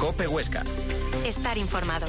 COPE Huesca. Estar informado.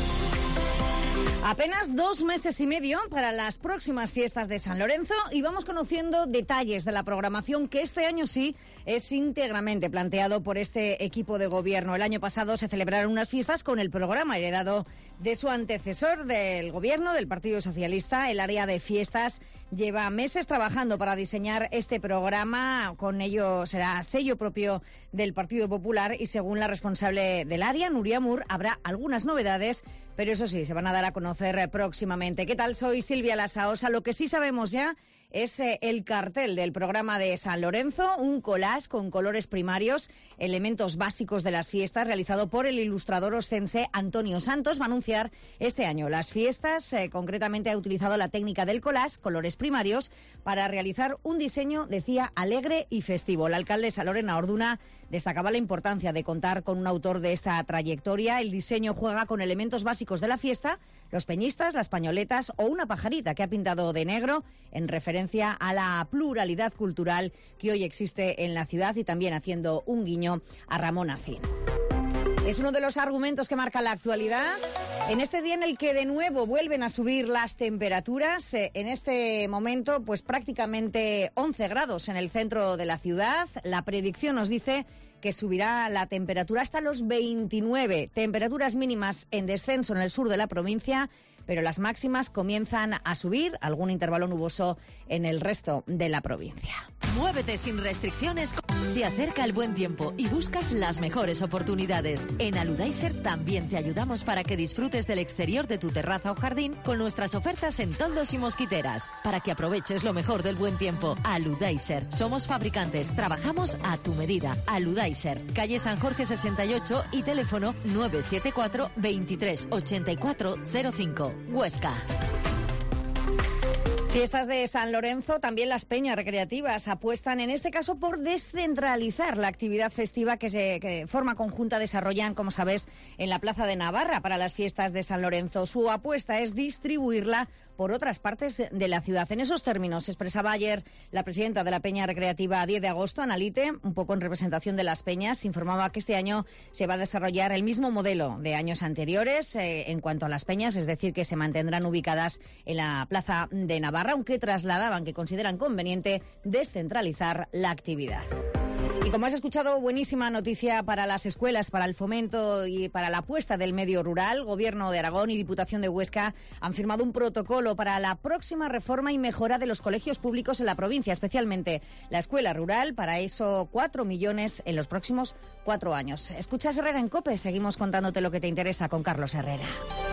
Apenas 2 meses y medio para las próximas fiestas de San Lorenzo y vamos conociendo detalles de la programación que este año sí es íntegramente planteado por este equipo de gobierno. El año pasado se celebraron unas fiestas con el programa heredado de su antecesor del gobierno, del Partido Socialista. El área de fiestas lleva meses trabajando para diseñar este programa. Con ello será sello propio del Partido Popular y según la responsable del área, Nuria Mur, habrá algunas novedades, pero eso sí, se van a dar a conocer próximamente. ¿Qué tal? Soy Silvia Lasaosa. Lo que sí sabemos ya es el cartel del programa de San Lorenzo, un collage con colores primarios, elementos básicos de las fiestas, realizado por el ilustrador oscense Antonio Santos. Va a anunciar este año las fiestas. Concretamente ha utilizado la técnica del collage, colores primarios, para realizar un diseño, decía, alegre y festivo. La alcaldesa Lorena Orduna destacaba la importancia de contar con un autor de esta trayectoria. El diseño juega con elementos básicos de la fiesta, los peñistas, las pañoletas o una pajarita que ha pintado de negro en referencia a la pluralidad cultural que hoy existe en la ciudad y también haciendo un guiño a Ramón Acín. Es uno de los argumentos que marca la actualidad. En este día en el que de nuevo vuelven a subir las temperaturas, en este momento pues prácticamente 11 grados en el centro de la ciudad. La predicción nos dice que subirá la temperatura hasta los 29, temperaturas mínimas en descenso en el sur de la provincia, pero las máximas comienzan a subir, algún intervalo nuboso en el resto de la provincia. Muévete sin restricciones. Se acerca el buen tiempo y buscas las mejores oportunidades. En Aludaiser también te ayudamos para que disfrutes del exterior de tu terraza o jardín con nuestras ofertas en toldos y mosquiteras, para que aproveches lo mejor del buen tiempo. Aludaiser. Somos fabricantes, trabajamos a tu medida. Aludaiser, calle San Jorge 68 y teléfono 974 23 84 05. Huesca. Fiestas de San Lorenzo, también las peñas recreativas apuestan en este caso por descentralizar la actividad festiva que de forma conjunta desarrollan, como sabes, en la Plaza de Navarra para las fiestas de San Lorenzo. Su apuesta es distribuirla por otras partes de la ciudad. En esos términos expresaba ayer la presidenta de la Peña Recreativa 10 de agosto, Analite, un poco en representación de las peñas, informaba que este año se va a desarrollar el mismo modelo de años anteriores en cuanto a las peñas, es decir, que se mantendrán ubicadas en la Plaza de Navarra, aunque trasladaban que consideran conveniente descentralizar la actividad. Y como has escuchado, buenísima noticia para las escuelas, para el fomento y para la apuesta del medio rural. Gobierno de Aragón y Diputación de Huesca han firmado un protocolo para la próxima reforma y mejora de los colegios públicos en la provincia, especialmente la escuela rural. Para eso, 4 millones en los próximos 4 años. Escuchas Herrera en COPE. Seguimos contándote lo que te interesa con Carlos Herrera.